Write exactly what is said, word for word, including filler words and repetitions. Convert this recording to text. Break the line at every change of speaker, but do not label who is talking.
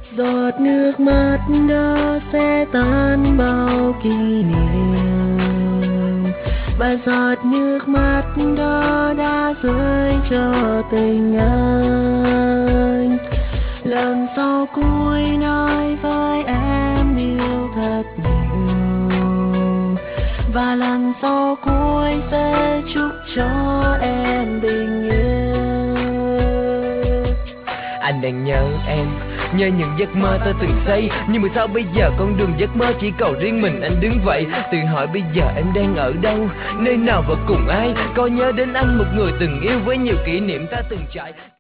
Giọt nước mắt đó sẽ tan bao kỷ niệm, và giọt nước mắt đó đã rơi cho tình anh. Lần sau cuối nói với em yêu thật nhiều, và lần sau cuối sẽ chúc cho em bình yên.
Anh đang nhớ em, nhớ những giấc mơ ta từng xây. Nhưng mà sao bây giờ con đường giấc mơ chỉ còn riêng mình anh đứng vậy? Tự hỏi bây giờ em đang ở đâu, nơi nào và cùng ai? Có nhớ đến anh, một người từng yêu với nhiều kỷ niệm ta từng trải.